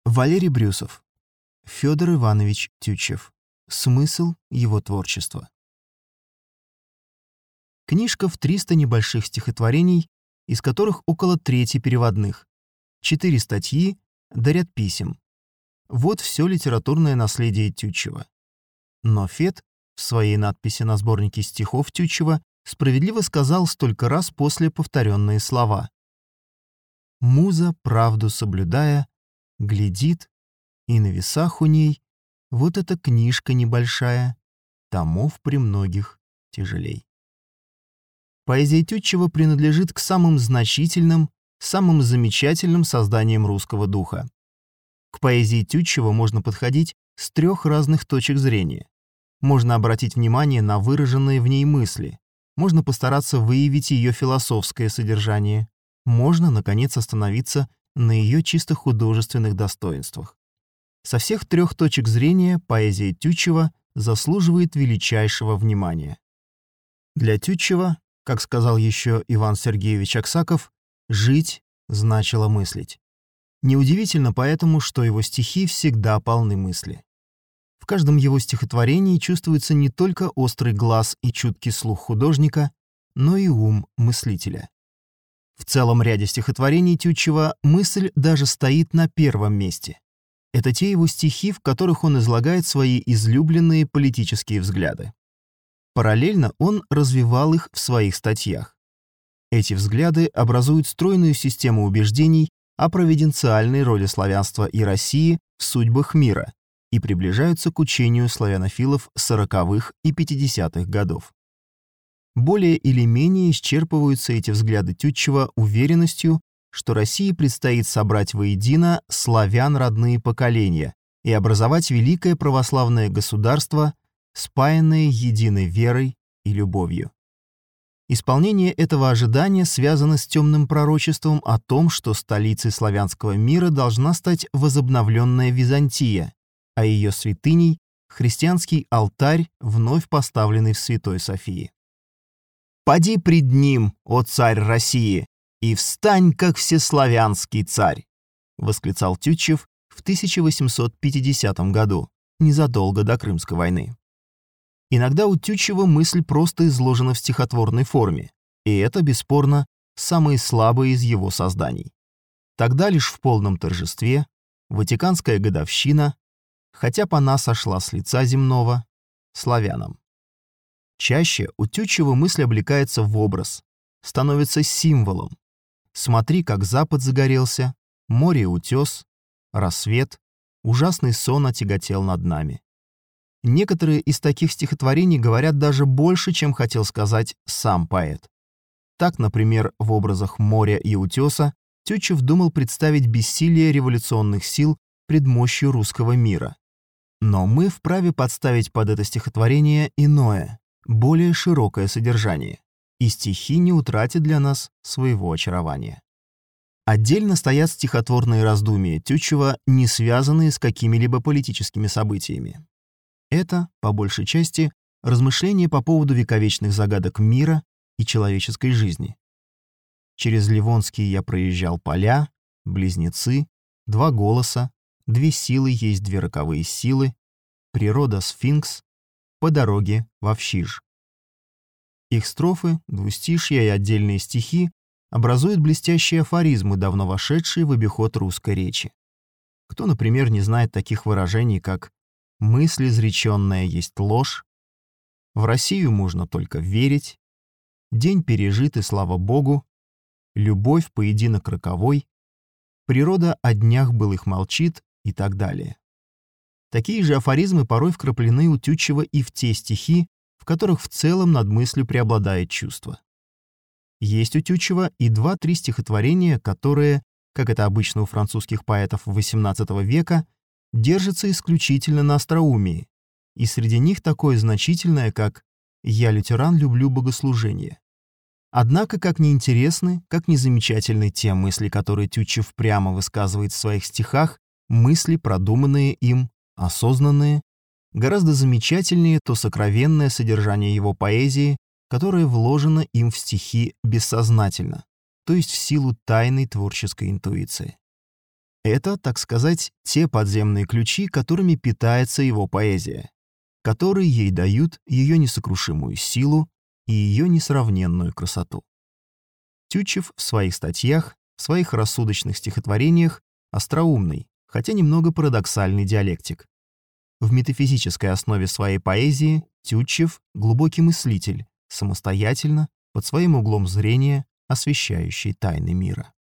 Валерий Брюсов. Федор Иванович Тютчев. Смысл его творчества. Книжка в 300 небольших стихотворений, из которых около трети переводных. 4 статьи, да ряд писем. Вот все литературное наследие Тютчева. Но Фет в своей надписи на сборнике стихов Тютчева справедливо сказал столько раз после повторенные слова. «Муза, правду соблюдая, глядит, и на весах у ней вот эта книжка небольшая, томов премногих тяжелей». Поэзия Тютчева принадлежит к самым значительным, самым замечательным созданиям русского духа. К поэзии Тютчева можно подходить с 3 разных точек зрения. Можно обратить внимание на выраженные в ней мысли, можно постараться выявить ее философское содержание, можно, наконец, остановиться на ее чисто художественных достоинствах. Со всех 3 точек зрения поэзия Тютчева заслуживает величайшего внимания. Для Тютчева, как сказал еще Иван Сергеевич Аксаков, жить значило мыслить. Неудивительно поэтому, что его стихи всегда полны мысли. В каждом его стихотворении чувствуется не только острый глаз и чуткий слух художника, но и ум мыслителя. В целом ряде стихотворений Тютчева мысль даже стоит на первом месте. Это те его стихи, в которых он излагает свои излюбленные политические взгляды. Параллельно он развивал их в своих статьях. Эти взгляды образуют стройную систему убеждений о провиденциальной роли славянства и России в судьбах мира и приближаются к учению славянофилов 40-х и 50-х годов. Более или менее исчерпываются эти взгляды Тютчева уверенностью, что России предстоит собрать воедино славян родные поколения и образовать великое православное государство, спаянное единой верой и любовью. Исполнение этого ожидания связано с темным пророчеством о том, что столицей славянского мира должна стать возобновленная Византия, а ее святыней — христианский алтарь, вновь поставленный в Святой Софии. «Поди пред ним, о царь России, и встань, как всеславянский царь», восклицал Тютчев в 1850 году, незадолго до Крымской войны. Иногда у Тютчева мысль просто изложена в стихотворной форме, и это, бесспорно, самые слабые из его созданий. Тогда лишь в полном торжестве, Ватиканская годовщина, хотя пона сошла с лица земного, славянам. Чаще у Тютчева мысль облекается в образ, становится символом. Смотри, как запад загорелся, море и утес, рассвет, ужасный сон отяготел над нами. Некоторые из таких стихотворений говорят даже больше, чем хотел сказать сам поэт. Так, например, в образах моря и утеса Тютчев думал представить бессилие революционных сил пред мощью русского мира. Но мы вправе подставить под это стихотворение иное, более широкое содержание, и стихи не утратят для нас своего очарования. Отдельно стоят стихотворные раздумья Тютчева, не связанные с какими-либо политическими событиями. Это, по большей части, размышления по поводу вековечных загадок мира и человеческой жизни. Через Ливонские я проезжал поля, близнецы, 2 голоса, 2 силы есть 2 роковые силы, природа сфинкс, по дороге во Вщиж. Их строфы, двустишья и отдельные стихи образуют блестящие афоризмы, давно вошедшие в обиход русской речи. Кто, например, не знает таких выражений, как «мысль изреченная есть ложь», «в Россию можно только верить», «день пережит и слава Богу», «любовь, поединок роковой», «природа о днях былых молчит» и так далее. Такие же афоризмы порой вкраплены у Тютчева и в те стихи, в которых в целом над мыслью преобладает чувство. Есть у Тютчева и 2-3 стихотворения, которые, как это обычно у французских поэтов XVIII века, держатся исключительно на остроумии, и среди них такое значительное, как «Я, лютеран, люблю богослужение». Однако, как ни интересны, как ни замечательны те мысли, которые Тютчев прямо высказывает в своих стихах, мысли, продуманные им, осознанные, гораздо замечательнее то сокровенное содержание его поэзии, которое вложено им в стихи бессознательно, то есть в силу тайной творческой интуиции. Это, так сказать, те подземные ключи, которыми питается его поэзия, которые ей дают ее несокрушимую силу и ее несравненную красоту. Тютчев в своих статьях, в своих рассудочных стихотворениях остроумный, хотя немного парадоксальный диалектик. В метафизической основе своей поэзии Тютчев — глубокий мыслитель, самостоятельно, под своим углом зрения, освещающий тайны мира.